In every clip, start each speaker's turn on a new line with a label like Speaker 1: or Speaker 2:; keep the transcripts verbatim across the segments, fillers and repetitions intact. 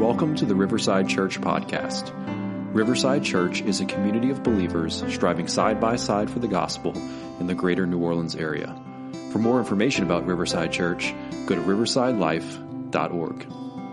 Speaker 1: Welcome to the Riverside Church podcast. Riverside Church is a community of believers striving side by side for the gospel in the greater New Orleans area. For more information about Riverside Church, go to riverside life dot org.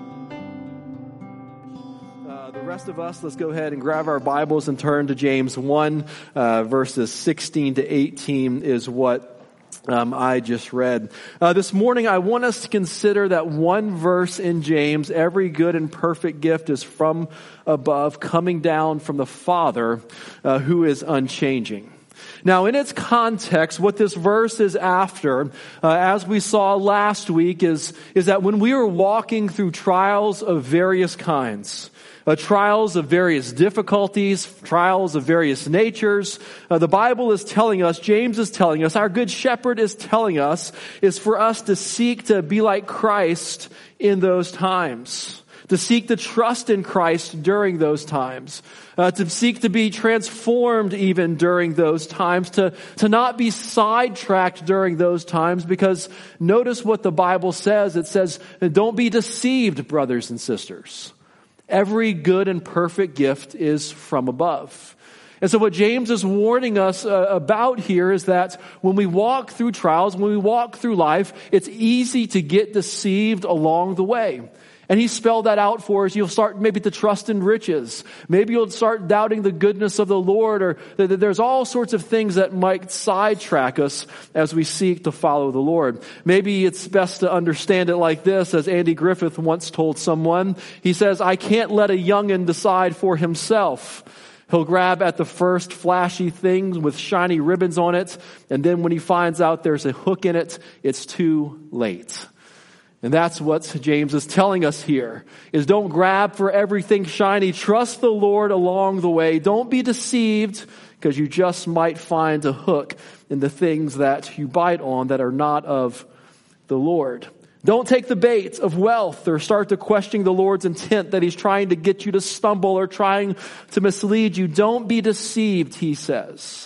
Speaker 2: Uh, the rest of us, let's go ahead and grab our Bibles and turn to James one, uh, verses sixteen to eighteen is what Um, I just read. Uh, this morning I want us to consider that one verse in James, every good and perfect gift is from above, coming down from the Father, uh, who is unchanging. Now, in its context, what this verse is after, uh, as we saw last week, is, is that when we are walking through trials of various kinds, Uh, trials of various difficulties, trials of various natures. Uh, the Bible is telling us, James is telling us, our good shepherd is telling us, is for us to seek to be like Christ in those times. To seek to trust in Christ during those times. Uh, to seek to be transformed even during those times. To, to not be sidetracked during those times, because notice what the Bible says. It says, don't be deceived, brothers and sisters. Every good and perfect gift is from above. And so what James is warning us uh, about here is that when we walk through trials, when we walk through life, it's easy to get deceived along the way. And he spelled that out for us. You'll start maybe to trust in riches. Maybe you'll start doubting the goodness of the Lord, or that there's all sorts of things that might sidetrack us as we seek to follow the Lord. Maybe it's best to understand it like this, as Andy Griffith once told someone. He says, I can't let a youngin' decide for himself. He'll grab at the first flashy thing with shiny ribbons on it, and then when he finds out there's a hook in it, it's too late. And that's what James is telling us here, is don't grab for everything shiny. Trust the Lord along the way. Don't be deceived, because you just might find a hook in the things that you bite on that are not of the Lord. Don't take the bait of wealth or start to question the Lord's intent that he's trying to get you to stumble or trying to mislead you. Don't be deceived, he says.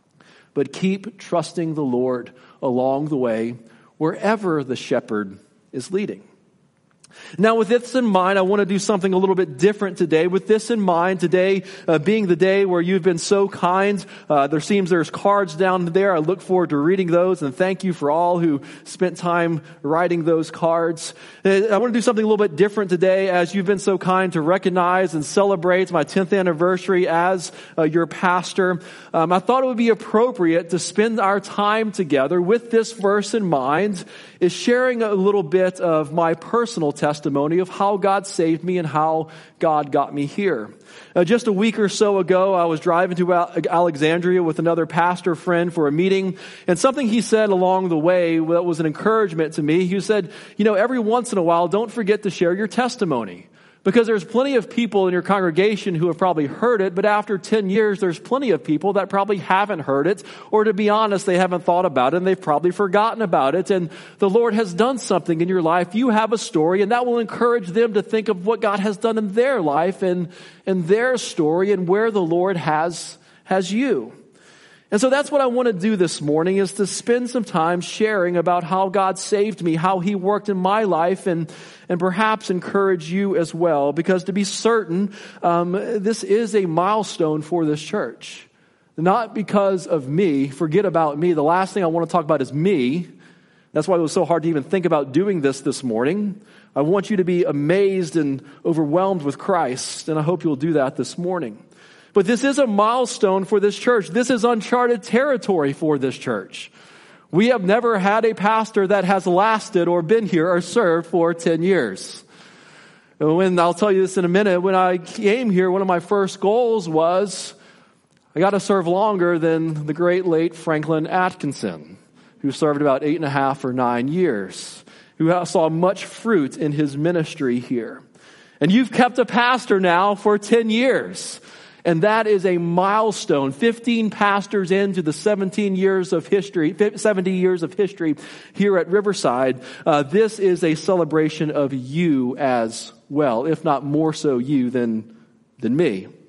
Speaker 2: But keep trusting the Lord along the way, wherever the shepherd is leading. Now, with this in mind, I want to do something a little bit different today. With this in mind, today uh, being the day where you've been so kind, uh, there seems there's cards down there. I look forward to reading those, and thank you for all who spent time writing those cards. Uh, I want to do something a little bit different today, as you've been so kind to recognize and celebrate my tenth anniversary as uh, your pastor. Um, I thought it would be appropriate to spend our time together with this verse in mind, is sharing a little bit of my personal testimony of how God saved me and how God got me here. Uh, just a week or so ago, I was driving to Alexandria with another pastor friend for a meeting, and something he said along the way that was an encouragement to me. He said, you know, every once in a while, don't forget to share your testimony. Because there's plenty of people in your congregation who have probably heard it, but after ten years, there's plenty of people that probably haven't heard it, or to be honest, they haven't thought about it, and they've probably forgotten about it, and the Lord has done something in your life. You have a story, and that will encourage them to think of what God has done in their life and, and their story and where the Lord has, has you. And so that's what I want to do this morning, is to spend some time sharing about how God saved me, how he worked in my life, and, and perhaps encourage you as well. Because to be certain, um, this is a milestone for this church. Not because of me. Forget about me. The last thing I want to talk about is me. That's why it was so hard to even think about doing this this morning. I want you to be amazed and overwhelmed with Christ, and I hope you'll do that this morning. But this is a milestone for this church. This is uncharted territory for this church. We have never had a pastor that has lasted or been here or served for ten years. When I'll tell you this in a minute, when I came here, one of my first goals was I got to serve longer than the great late Franklin Atkinson, who served about eight and a half or nine years, who saw much fruit in his ministry here. And you've kept a pastor now for ten years. And that is a milestone. fifteen pastors into the seventeen years of history, seventy years of history here at Riverside. Uh, this is a celebration of you as well, if not more so you than, than me.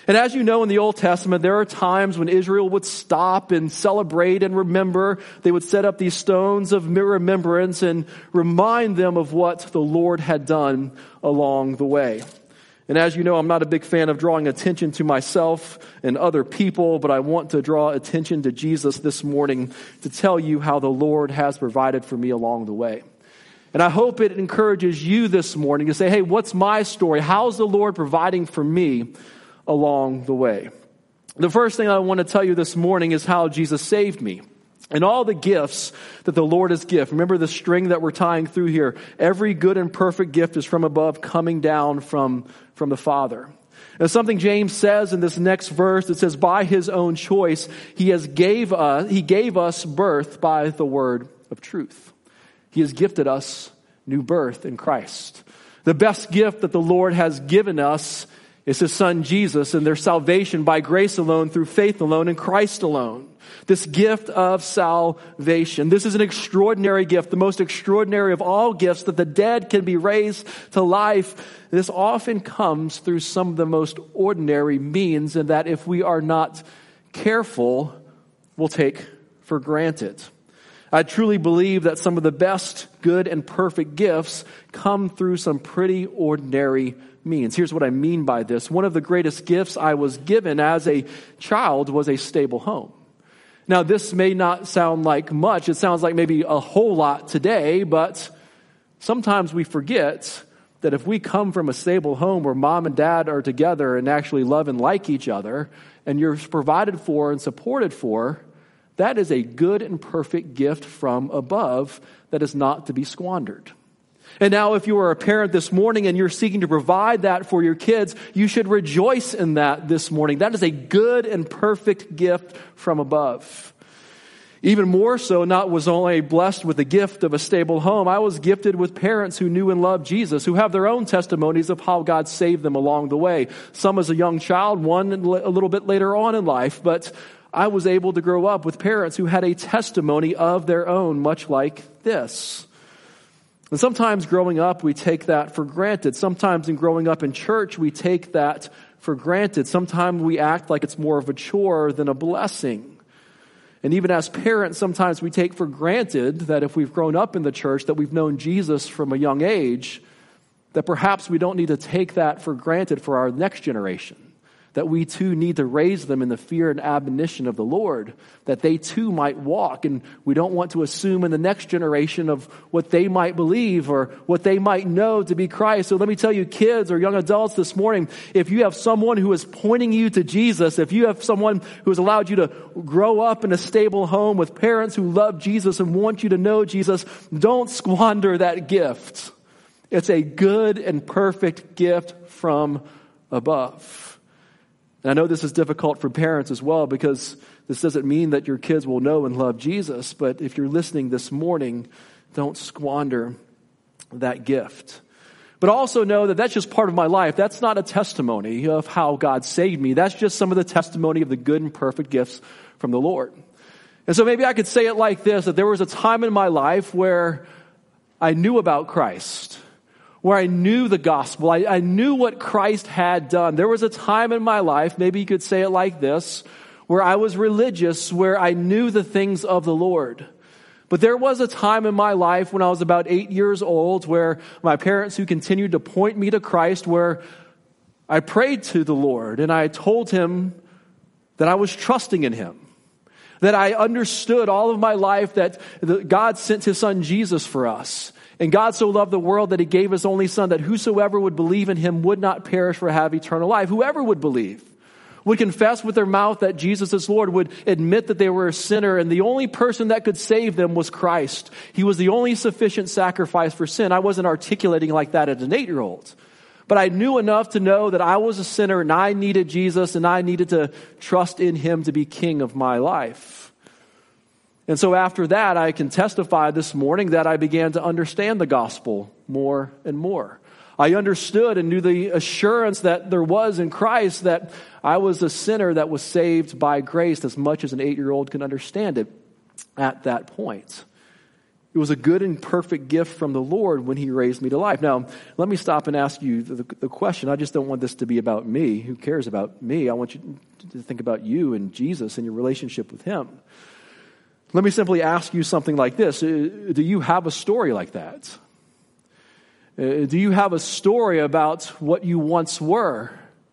Speaker 2: And as you know, in the Old Testament, there are times when Israel would stop and celebrate and remember. They would set up these stones of remembrance and remind them of what the Lord had done along the way. And as you know, I'm not a big fan of drawing attention to myself and other people, but I want to draw attention to Jesus this morning to tell you how the Lord has provided for me along the way. And I hope it encourages you this morning to say, hey, what's my story? How's the Lord providing for me along the way? The first thing I want to tell you this morning is how Jesus saved me. And all the gifts that the Lord has given. Remember the string that we're tying through here. Every good and perfect gift is from above, coming down from, from the Father. And something James says in this next verse, it says, by his own choice, he has gave us, he gave us birth by the word of truth. He has gifted us new birth in Christ. The best gift that the Lord has given us is his son Jesus and their salvation by grace alone, through faith alone, in Christ alone. This gift of salvation. This is an extraordinary gift, the most extraordinary of all gifts, that the dead can be raised to life. This often comes through some of the most ordinary means, and that if we are not careful, we'll take for granted. I truly believe that some of the best, good, and perfect gifts come through some pretty ordinary means. Here's what I mean by this. One of the greatest gifts I was given as a child was a stable home. Now, this may not sound like much. It sounds like maybe a whole lot today, but sometimes we forget that if we come from a stable home where mom and dad are together and actually love and like each other, and you're provided for and supported for, that is a good and perfect gift from above that is not to be squandered. And now if you are a parent this morning and you're seeking to provide that for your kids, you should rejoice in that this morning. That is a good and perfect gift from above. Even more so, not was only blessed with the gift of a stable home, I was gifted with parents who knew and loved Jesus, who have their own testimonies of how God saved them along the way. Some as a young child, one a little bit later on in life, but I was able to grow up with parents who had a testimony of their own, much like this. And sometimes growing up, we take that for granted. Sometimes in growing up in church, we take that for granted. Sometimes we act like it's more of a chore than a blessing. And even as parents, sometimes we take for granted that if we've grown up in the church, that we've known Jesus from a young age, that perhaps we don't need to take that for granted for our next generation. That we too need to raise them in the fear and admonition of the Lord, that they too might walk. And we don't want to assume in the next generation of what they might believe or what they might know to be Christ. So let me tell you, kids or young adults this morning, if you have someone who is pointing you to Jesus, if you have someone who has allowed you to grow up in a stable home with parents who love Jesus and want you to know Jesus, don't squander that gift. It's a good and perfect gift from above. And I know this is difficult for parents as well, because this doesn't mean that your kids will know and love Jesus. But if you're listening this morning, don't squander that gift. But also know that that's just part of my life. That's not a testimony of how God saved me. That's just some of the testimony of the good and perfect gifts from the Lord. And so maybe I could say it like this, that there was a time in my life where I knew about Christ, where I knew the gospel. I, I knew what Christ had done. There was a time in my life, maybe you could say it like this, where I was religious, where I knew the things of the Lord. But there was a time in my life when I was about eight years old where my parents, who continued to point me to Christ, where I prayed to the Lord and I told him that I was trusting in him. That I understood all of my life that God sent his son Jesus for us. And God so loved the world that he gave his only son, that whosoever would believe in him would not perish for have eternal life. Whoever would believe, would confess with their mouth that Jesus is Lord, would admit that they were a sinner, and the only person that could save them was Christ. He was the only sufficient sacrifice for sin. I wasn't articulating like that as an eight-year-old. But I knew enough to know that I was a sinner and I needed Jesus and I needed to trust in him to be king of my life. And so after that, I can testify this morning that I began to understand the gospel more and more. I understood and knew the assurance that there was in Christ, that I was a sinner that was saved by grace, as much as an eight-year-old can understand it at that point. It was a good and perfect gift from the Lord when he raised me to life. Now, let me stop and ask you the, the question. I just don't want this to be about me. Who cares about me? I want you to think about you and Jesus and your relationship with him. Let me simply ask you something like this. Do you have a story like that? Do you have a story about what you once were?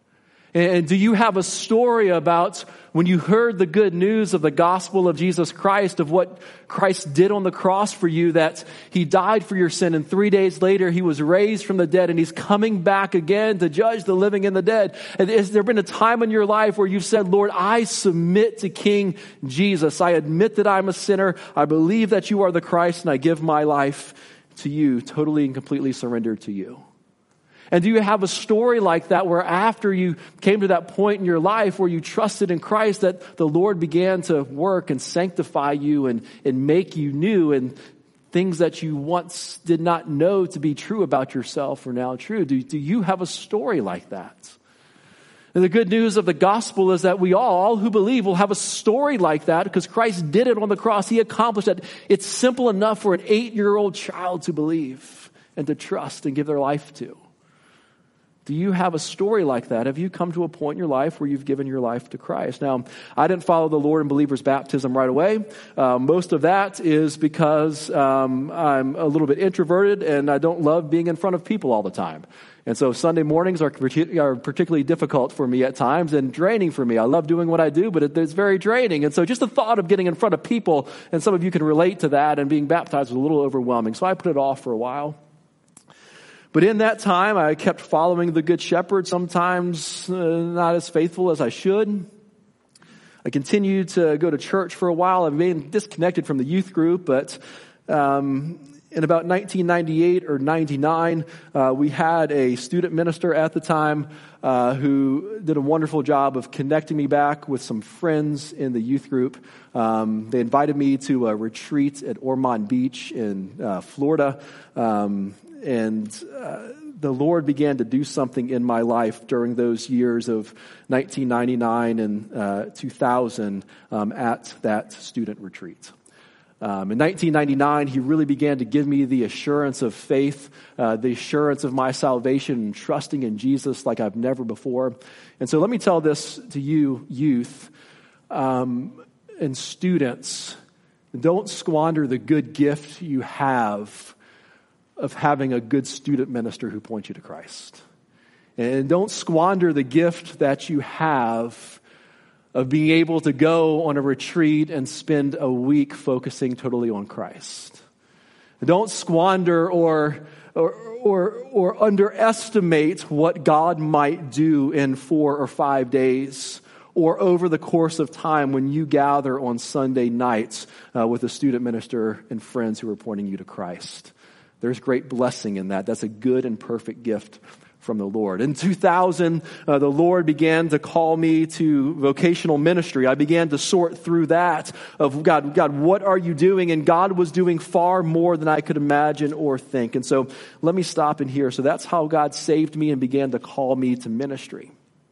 Speaker 2: And do you have a story about when you heard the good news of the gospel of Jesus Christ, of what Christ did on the cross for you, that he died for your sin and three days later he was raised from the dead and he's coming back again to judge the living and the dead? And has there been a time in your life where you've said, Lord, I submit to King Jesus. I admit that I'm a sinner. I believe that you are the Christ and I give my life to you, totally and completely surrendered to you? And do you have a story like that where after you came to that point in your life where you trusted in Christ, that the Lord began to work and sanctify you and, and make you new, and things that you once did not know to be true about yourself are now true? Do, do you have a story like that? And the good news of the gospel is that we all, all who believe, will have a story like that because Christ did it on the cross. He accomplished that. It's simple enough for an eight-year-old child to believe and to trust and give their life to. Do you have a story like that? Have you come to a point in your life where you've given your life to Christ? Now, I didn't follow the Lord in believer's baptism right away. Uh, most of that is because um, I'm a little bit introverted and I don't love being in front of people all the time. And so Sunday mornings are, are particularly difficult for me at times and draining for me. I love doing what I do, but it, it's very draining. And so just the thought of getting in front of people, and some of you can relate to that, and being baptized was a little overwhelming. So I put it off for a while. But in that time, I kept following the Good Shepherd, sometimes uh, not as faithful as I should. I continued to go to church for a while. I've been disconnected from the youth group, but um, in about nineteen ninety-eight or ninety-nine, uh, we had a student minister at the time uh, who did a wonderful job of connecting me back with some friends in the youth group. Um, they invited me to a retreat at Ormond Beach in uh, Florida. Um, And uh, the Lord began to do something in my life during those years of nineteen ninety-nine and uh, two thousand um, at that student retreat. Um, in nineteen ninety-nine, he really began to give me the assurance of faith, uh, the assurance of my salvation, and trusting in Jesus like I've never before. And so let me tell this to you, youth um, and students. Don't squander the good gift you have of having a good student minister who points you to Christ. And don't squander the gift that you have of being able to go on a retreat and spend a week focusing totally on Christ. Don't squander or or or, or underestimate what God might do in four or five days or over the course of time when you gather on Sunday nights uh, with a student minister and friends who are pointing you to Christ. There's great blessing in that. That's a good and perfect gift from the Lord. In two thousand, uh, the Lord began to call me to vocational ministry. I began to sort through that of, God, God, what are you doing? And God was doing far more than I could imagine or think. And so let me stop in here. So that's how God saved me and began to call me to ministry.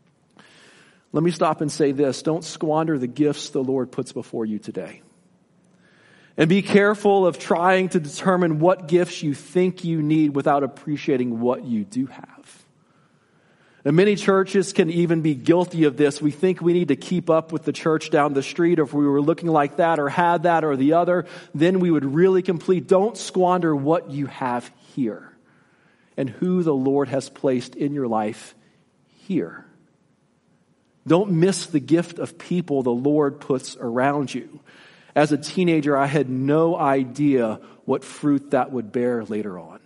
Speaker 2: Let me stop and say this. Don't squander the gifts the Lord puts before you today. And be careful of trying to determine what gifts you think you need without appreciating what you do have. And many churches can even be guilty of this. We think we need to keep up with the church down the street, or if we were looking like that or had that or the other, then we would really complete. Don't squander what you have here and who the Lord has placed in your life here. Don't miss the gift of people the Lord puts around you. As a teenager, I had no idea what fruit that would bear later on.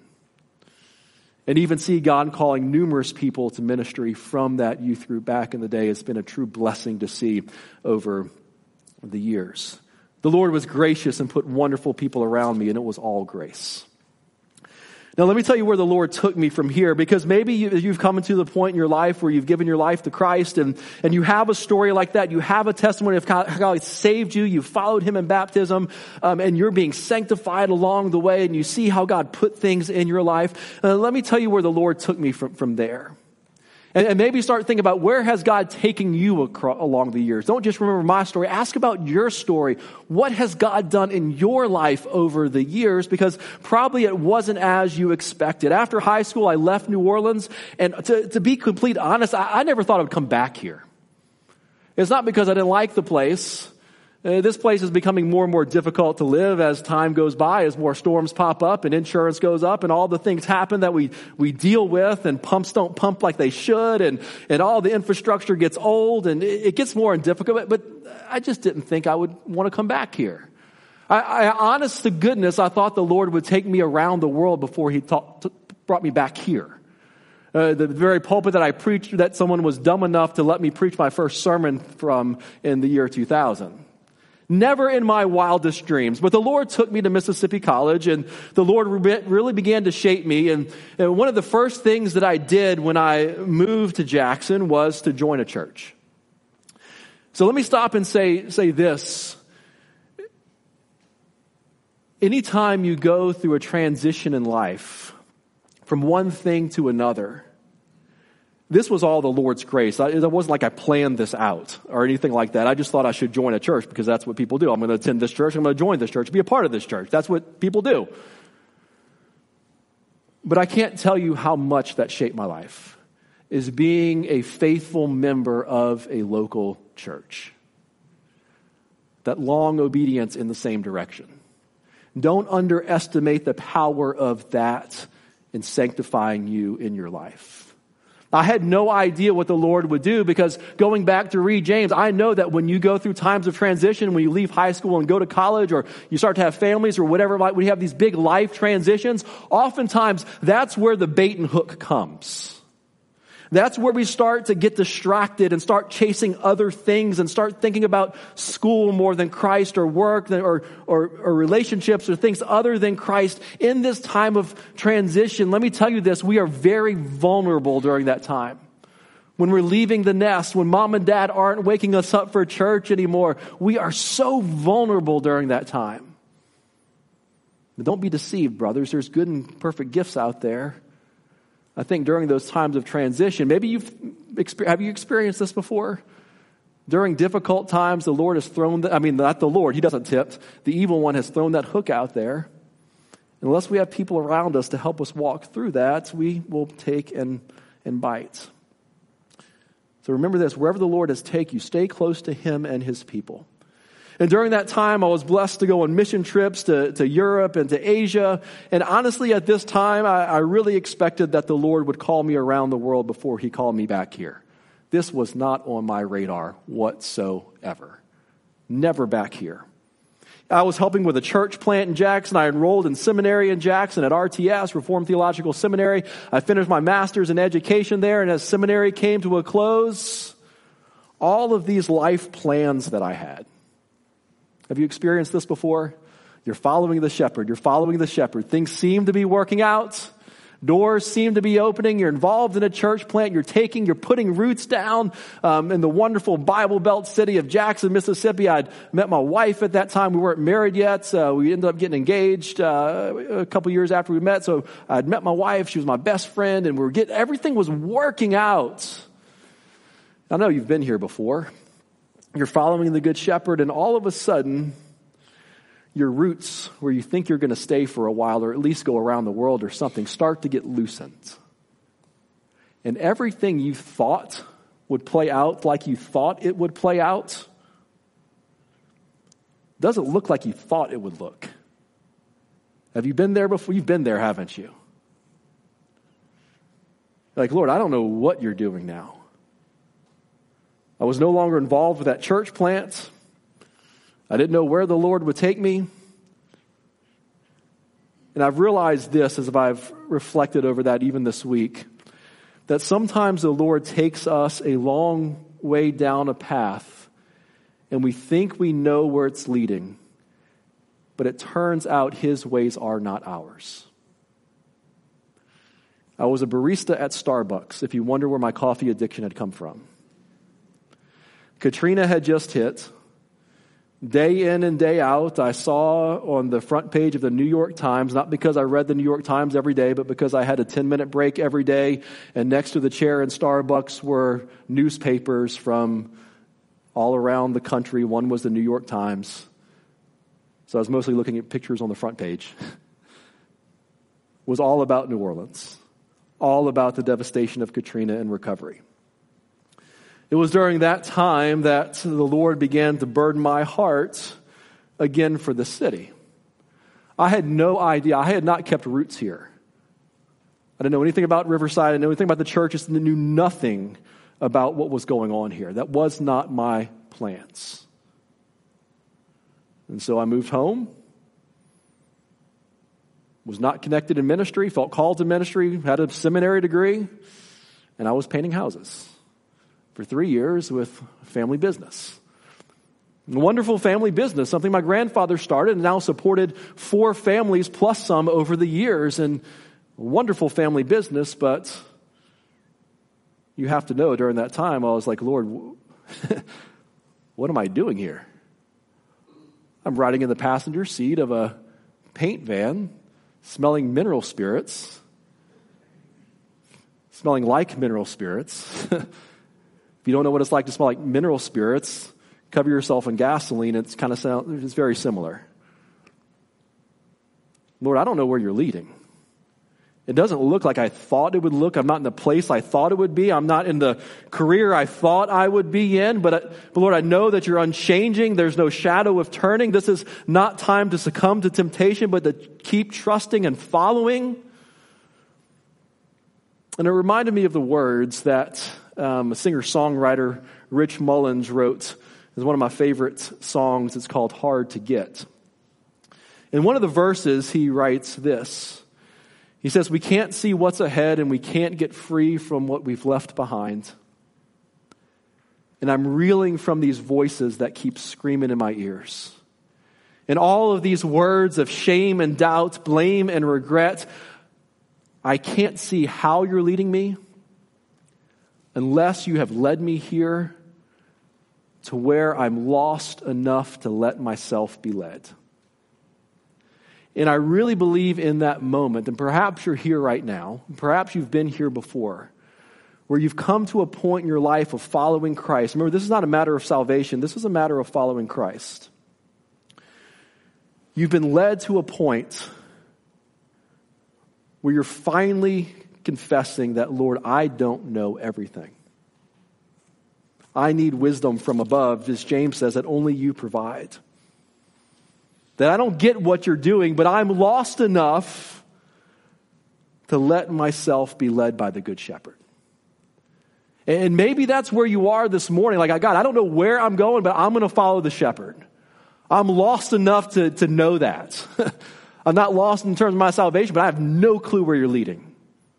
Speaker 2: And even see God calling numerous people to ministry from that youth group back in the day has been a true blessing to see over the years. The Lord was gracious and put wonderful people around me, and it was all grace. Now, let me tell you where the Lord took me from here, because maybe you, you've come into the point in your life where you've given your life to Christ, and, and you have a story like that. You have a testimony of how God saved you. You followed him in baptism, um, and you're being sanctified along the way, and you see how God put things in your life. Uh, let me tell you where the Lord took me from, from there. And, and maybe start thinking about, where has God taken you across, along the years? Don't just remember my story. Ask about your story. What has God done in your life over the years? Because probably it wasn't as you expected. After high school, I left New Orleans. And to, to be complete honest, I, I never thought I would come back here. It's not because I didn't like the place. Uh, this place is becoming more and more difficult to live as time goes by, as more storms pop up and insurance goes up and all the things happen that we, we deal with, and pumps don't pump like they should, and, and all the infrastructure gets old, and it, it gets more difficult. But I just didn't think I would want to come back here. I, I honest to goodness, I thought the Lord would take me around the world before he taught, t- brought me back here. Uh, the very pulpit that I preached, that someone was dumb enough to let me preach my first sermon from in the year two thousand. Never in my wildest dreams. But the Lord took me to Mississippi College, and the Lord really began to shape me. And one of the first things that I did when I moved to Jackson was to join a church. So let me stop and say, say this. Anytime you go through a transition in life from one thing to another, this was all the Lord's grace. It wasn't like I planned this out or anything like that. I just thought I should join a church because that's what people do. I'm going to attend this church. I'm going to join this church, be a part of this church. That's what people do. But I can't tell you how much that shaped my life, is being a faithful member of a local church. That long obedience in the same direction. Don't underestimate the power of that in sanctifying you in your life. I had no idea what the Lord would do, because going back to read James, I know that when you go through times of transition, when you leave high school and go to college, or you start to have families or whatever, like we have these big life transitions, oftentimes that's where the bait and hook comes. That's where we start to get distracted and start chasing other things and start thinking about school more than Christ, or work, or, or, or relationships, or things other than Christ. In this time of transition, let me tell you this, we are very vulnerable during that time. When we're leaving the nest, when mom and dad aren't waking us up for church anymore, we are so vulnerable during that time. But don't be deceived, brothers. There's good and perfect gifts out there. I think during those times of transition, maybe you've, have you experienced this before? During difficult times, the Lord has thrown, the, I mean, not the Lord, he doesn't tempt. The evil one has thrown that hook out there. Unless we have people around us to help us walk through that, we will take and, and bite. So remember this, wherever the Lord has taken you, stay close to him and his people. And during that time, I was blessed to go on mission trips to, to Europe and to Asia. And honestly, at this time, I, I really expected that the Lord would call me around the world before he called me back here. This was not on my radar whatsoever. Never back here. I was helping with a church plant in Jackson. I enrolled in seminary in Jackson at R T S, Reformed Theological Seminary. I finished my master's in education there. And as seminary came to a close, all of these life plans that I had. Have you experienced this before? You're following the shepherd. You're following the shepherd. Things seem to be working out. Doors seem to be opening. You're involved in a church plant. You're taking, you're putting roots down um, in the wonderful Bible Belt city of Jackson, Mississippi. I'd met my wife at that time. We weren't married yet. Uh, we ended up getting engaged uh, a couple years after we met. So I'd met my wife. She was my best friend, and we were getting, everything was working out. I know you've been here before. You're following the Good Shepherd, and all of a sudden, your roots, where you think you're going to stay for a while, or at least go around the world or something, start to get loosened. And everything you thought would play out like you thought it would play out doesn't look like you thought it would look. Have you been there before? You've been there, haven't you? Like, Lord, I don't know what you're doing now. I was no longer involved with that church plant. I didn't know where the Lord would take me. And I've realized this as I've reflected over that even this week, that sometimes the Lord takes us a long way down a path and we think we know where it's leading, but it turns out his ways are not ours. I was a barista at Starbucks, if you wonder where my coffee addiction had come from. Katrina had just hit. Day in and day out, I saw on the front page of the New York Times, not because I read the New York Times every day, but because I had a ten-minute break every day, and next to the chair in Starbucks were newspapers from all around the country. One was the New York Times. So I was mostly looking at pictures on the front page. It was all about New Orleans, all about the devastation of Katrina and recovery. It was during that time that the Lord began to burden my heart again for the city. I had no idea. I had not kept roots here. I didn't know anything about Riverside. I didn't know anything about the church. I knew nothing about what was going on here. That was not my plans. And so I moved home, was not connected in ministry, felt called to ministry, had a seminary degree, and I was painting houses for three years with family business. A wonderful family business, something my grandfather started and now supported four families plus some over the years. And a wonderful family business, but you have to know during that time, I was like, Lord, what am I doing here? I'm riding in the passenger seat of a paint van, smelling mineral spirits, smelling like mineral spirits. If you don't know what it's like to smell like mineral spirits, cover yourself in gasoline. It's kind of sound, it's very similar. Lord, I don't know where you're leading. It doesn't look like I thought it would look. I'm not in the place I thought it would be. I'm not in the career I thought I would be in. But, but Lord, I know that you're unchanging. There's no shadow of turning. This is not time to succumb to temptation, but to keep trusting and following. And it reminded me of the words that um, a singer-songwriter, Rich Mullins, wrote. It's one of my favorite songs. It's called Hard to Get. In one of the verses, he writes this. He says, we can't see what's ahead and we can't get free from what we've left behind. And I'm reeling from these voices that keep screaming in my ears. And all of these words of shame and doubt, blame and regret, I can't see how you're leading me unless you have led me here to where I'm lost enough to let myself be led. And I really believe in that moment, and perhaps you're here right now, perhaps you've been here before, where you've come to a point in your life of following Christ. Remember, this is not a matter of salvation. This is a matter of following Christ. You've been led to a point where you're finally confessing that, Lord, I don't know everything. I need wisdom from above, as James says, that only you provide. That I don't get what you're doing, but I'm lost enough to let myself be led by the Good Shepherd. And maybe that's where you are this morning. Like, God, I don't know where I'm going, but I'm going to follow the shepherd. I'm lost enough to, to know that. I'm not lost in terms of my salvation, but I have no clue where you're leading.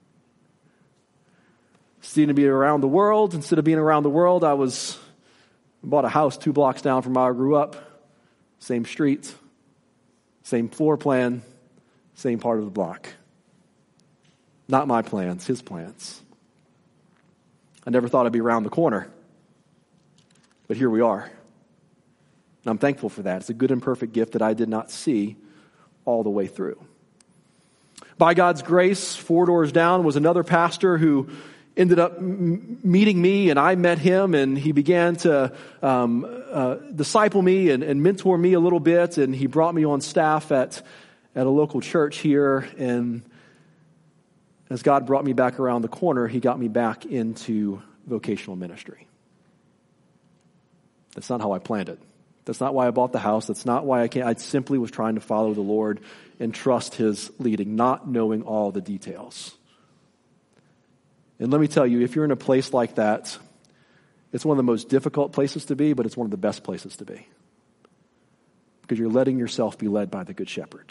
Speaker 2: Instead of being around the world, instead of being around the world, I was I bought a house two blocks down from where I grew up. Same street, same floor plan, same part of the block. Not my plans, his plans. I never thought I'd be around the corner. But here we are. And I'm thankful for that. It's a good and perfect gift that I did not see all the way through. By God's grace, four doors down was another pastor who ended up m- meeting me, and I met him, and he began to um, uh, disciple me and, and mentor me a little bit, and he brought me on staff at, at a local church here, and as God brought me back around the corner, he got me back into vocational ministry. That's not how I planned it. That's not why I bought the house. That's not why I came. I simply was trying to follow the Lord and trust his leading, not knowing all the details. And let me tell you, if you're in a place like that, it's one of the most difficult places to be, but it's one of the best places to be. Because you're letting yourself be led by the Good Shepherd.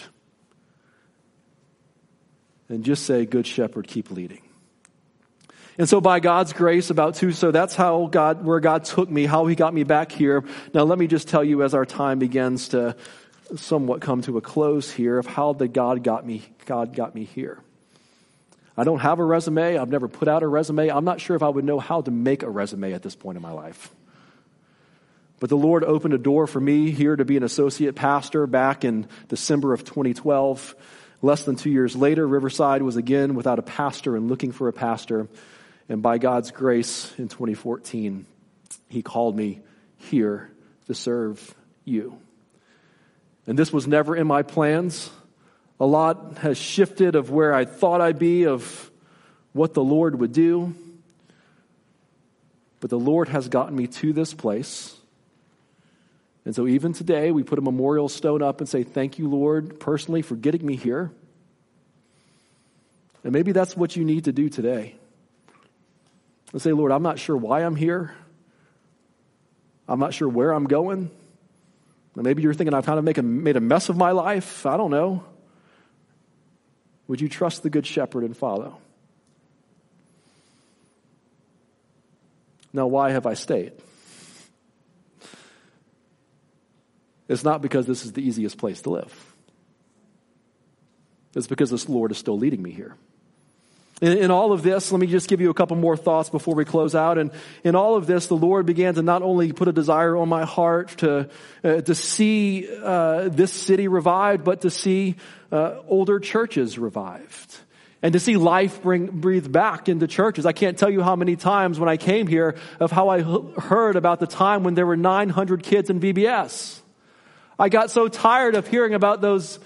Speaker 2: And just say, Good Shepherd, keep leading. And so by God's grace, about two, so that's how God, where God took me, how he got me back here. Now let me just tell you, as our time begins to somewhat come to a close here, of how the God got me, God got me here. I don't have a resume. I've never put out a resume. I'm not sure if I would know how to make a resume at this point in my life. But the Lord opened a door for me here to be an associate pastor back in December of twenty twelve. Less than two years later, Riverside was again without a pastor and looking for a pastor. And by God's grace, in twenty fourteen, He called me here to serve you. And this was never in my plans. A lot has shifted of where I thought I'd be, of what the Lord would do. But the Lord has gotten me to this place. And so even today, we put a memorial stone up and say, thank you, Lord, personally for getting me here. And maybe that's what you need to do today. And say, Lord, I'm not sure why I'm here. I'm not sure where I'm going. And maybe you're thinking I've kind of make a, made a mess of my life. I don't know. Would you trust the Good Shepherd and follow? Now, why have I stayed? It's not because this is the easiest place to live. It's because this Lord is still leading me here. In, in all of this, let me just give you a couple more thoughts before we close out. And in all of this, the Lord began to not only put a desire on my heart to uh, to see uh, this city revived, but to see uh, older churches revived. And to see life bring, breathed back into churches. I can't tell you how many times when I came here of how I heard about the time when there were nine hundred kids in V B S. I got so tired of hearing about those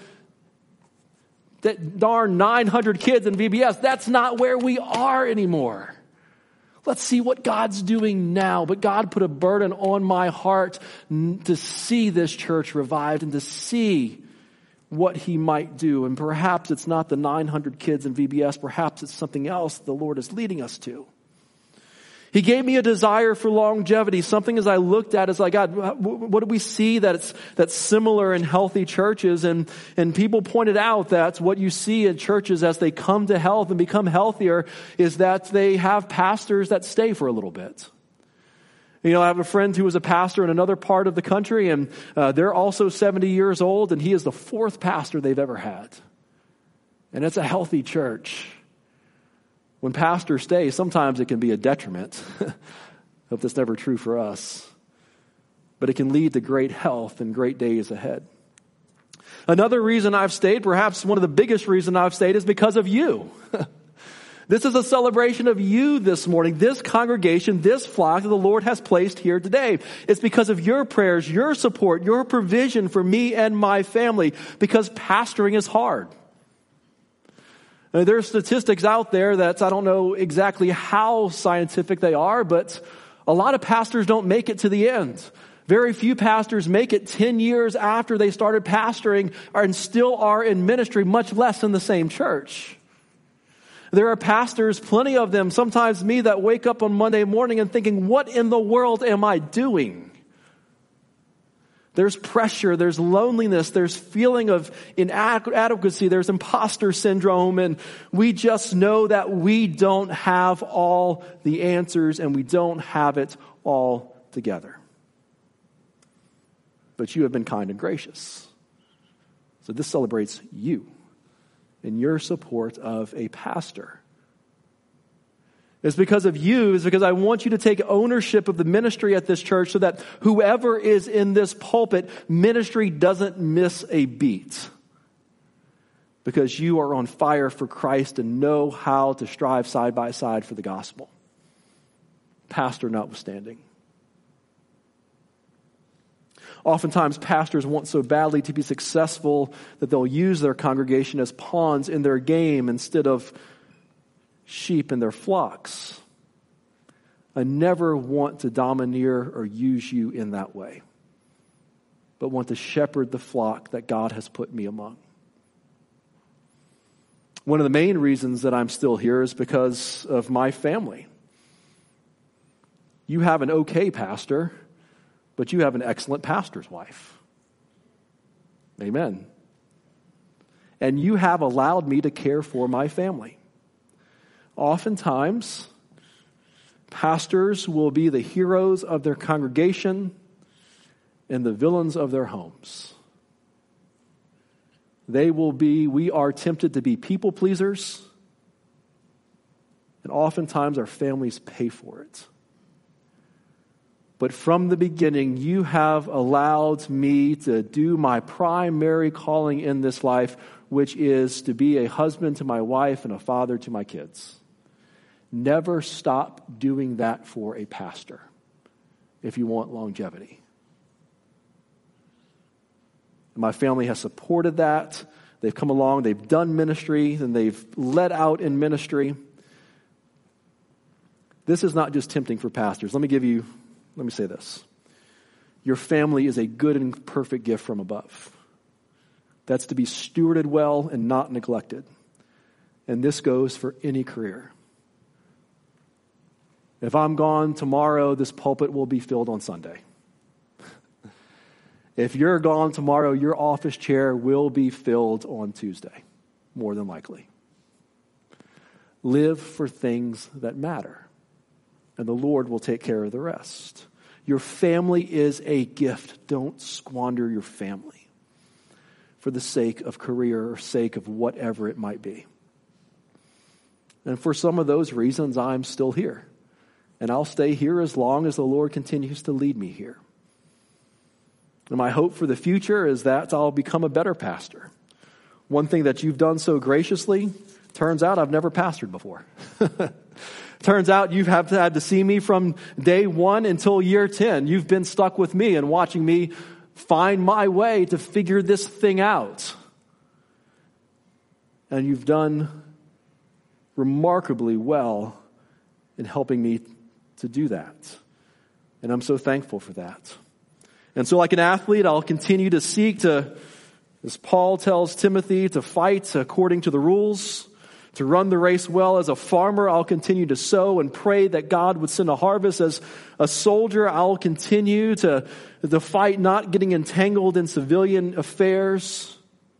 Speaker 2: that darn nine hundred kids in V B S. That's not where we are anymore. Let's see what God's doing now. But God put a burden on my heart to see this church revived and to see what He might do. And perhaps it's not the nine hundred kids in V B S. Perhaps it's something else the Lord is leading us to. He gave me a desire for longevity, something as I looked at is like, God, what do we see that's, that's similar in healthy churches? And, and people pointed out that what you see in churches as they come to health and become healthier is that they have pastors that stay for a little bit. You know, I have a friend who was a pastor in another part of the country, and uh, they're also seventy years old, and he is the fourth pastor they've ever had. And it's a healthy church. When pastors stay, sometimes it can be a detriment. Hope that's never true for us. But it can lead to great health and great days ahead. Another reason I've stayed, perhaps one of the biggest reasons I've stayed, is because of you. This is a celebration of you this morning, this congregation, this flock that the Lord has placed here today. It's because of your prayers, your support, your provision for me and my family, because pastoring is hard. Now, there are statistics out there that I don't know exactly how scientific they are, but a lot of pastors don't make it to the end. Very few pastors make it ten years after they started pastoring and still are in ministry, much less in the same church. There are pastors, plenty of them, sometimes me, that wake up on Monday morning and thinking, what in the world am I doing? There's pressure, there's loneliness, there's feeling of inadequacy, there's imposter syndrome, and we just know that we don't have all the answers and we don't have it all together. But you have been kind and gracious. So this celebrates you and your support of a pastor. It's because of you, it's because I want you to take ownership of the ministry at this church so that whoever is in this pulpit, ministry doesn't miss a beat. Because you are on fire for Christ and know how to strive side by side for the gospel. Pastor notwithstanding. Oftentimes, pastors want so badly to be successful that they'll use their congregation as pawns in their game instead of sheep in their flocks. I never want to domineer or use you in that way, but want to shepherd the flock that God has put me among. One of the main reasons that I'm still here is because of my family. You have an okay pastor, but you have an excellent pastor's wife. Amen. And you have allowed me to care for my family. Oftentimes, pastors will be the heroes of their congregation and the villains of their homes. They will be, we are tempted to be people pleasers, and oftentimes our families pay for it. But from the beginning, you have allowed me to do my primary calling in this life, which is to be a husband to my wife and a father to my kids. Never stop doing that for a pastor if you want longevity. My family has supported that. They've come along, they've done ministry, and they've led out in ministry. This is not just tempting for pastors. Let me give you, let me say this. Your family is a good and perfect gift from above. That's to be stewarded well and not neglected. And this goes for any career. If I'm gone tomorrow, this pulpit will be filled on Sunday. If you're gone tomorrow, your office chair will be filled on Tuesday, more than likely. Live for things that matter, and the Lord will take care of the rest. Your family is a gift. Don't squander your family for the sake of career or sake of whatever it might be. And for some of those reasons, I'm still here. And I'll stay here as long as the Lord continues to lead me here. And my hope for the future is that I'll become a better pastor. One thing that you've done so graciously, turns out I've never pastored before. Turns out you've have had to see me from day one until year ten. You've been stuck with me and watching me find my way to figure this thing out. And you've done remarkably well in helping me to do that. And I'm so thankful for that. And so like an athlete, I'll continue to seek to, as Paul tells Timothy, to fight according to the rules, to run the race well. As a farmer, I'll continue to sow and pray that God would send a harvest. As a soldier, I'll continue to, to fight not getting entangled in civilian affairs.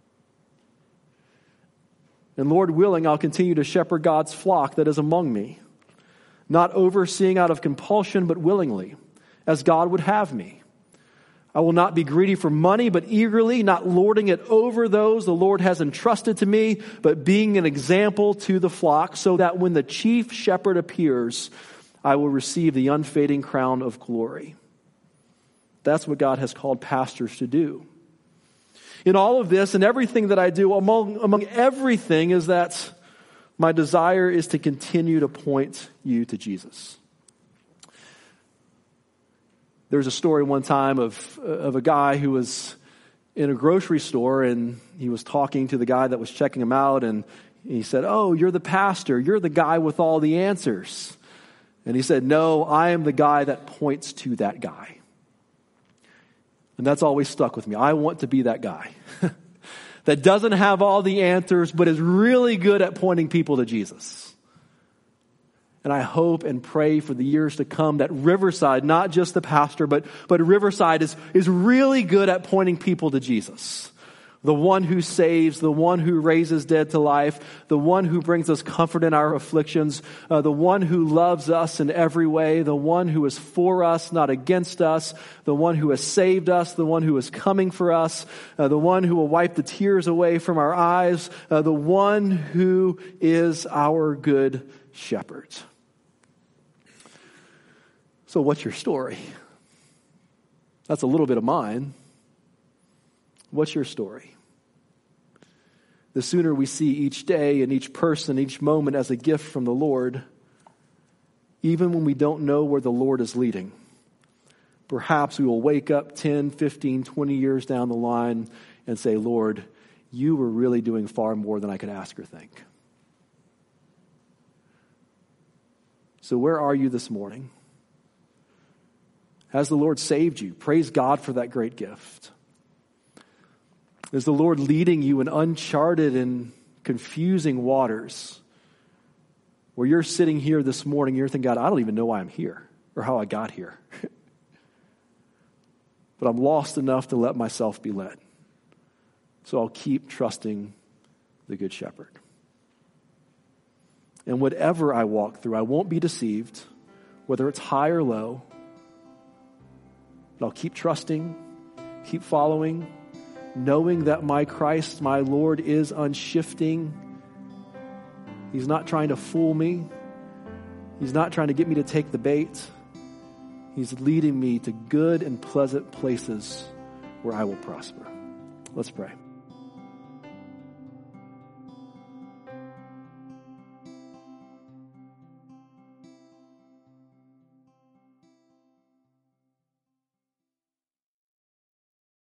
Speaker 2: And Lord willing, I'll continue to shepherd God's flock that is among me, not overseeing out of compulsion, but willingly, as God would have me. I will not be greedy for money, but eagerly, not lording it over those the Lord has entrusted to me, but being an example to the flock, so that when the chief shepherd appears, I will receive the unfading crown of glory. That's what God has called pastors to do. In all of this and everything that I do, among, among everything is that my desire is to continue to point you to Jesus. There was a story one time of, of a guy who was in a grocery store and he was talking to the guy that was checking him out, and he said, "Oh, you're the pastor. You're the guy with all the answers." And he said, "No, I am the guy that points to that guy." And that's always stuck with me. I want to be that guy that doesn't have all the answers, but is really good at pointing people to Jesus. And I hope and pray for the years to come that Riverside, not just the pastor, but, but Riverside is, is really good at pointing people to Jesus. The one who saves, the one who raises dead to life, the one who brings us comfort in our afflictions, uh, the one who loves us in every way, the one who is for us, not against us, the one who has saved us, the one who is coming for us, uh, the one who will wipe the tears away from our eyes, uh, the one who is our good shepherd. So what's your story? That's a little bit of mine. What's your story? The sooner we see each day and each person, each moment as a gift from the Lord, even when we don't know where the Lord is leading, perhaps we will wake up ten, fifteen, twenty years down the line and say, "Lord, you were really doing far more than I could ask or think." So where are you this morning? Has the Lord saved you? Praise God for that great gift. Is the Lord leading you in uncharted and confusing waters where you're sitting here this morning, you're thinking, "God, I don't even know why I'm here or how I got here." But I'm lost enough to let myself be led. So I'll keep trusting the Good Shepherd. And whatever I walk through, I won't be deceived, whether it's high or low. But I'll keep trusting, keep following, knowing that my Christ, my Lord, is unshifting. He's not trying to fool me. He's not trying to get me to take the bait. He's leading me to good and pleasant places where I will prosper. Let's pray.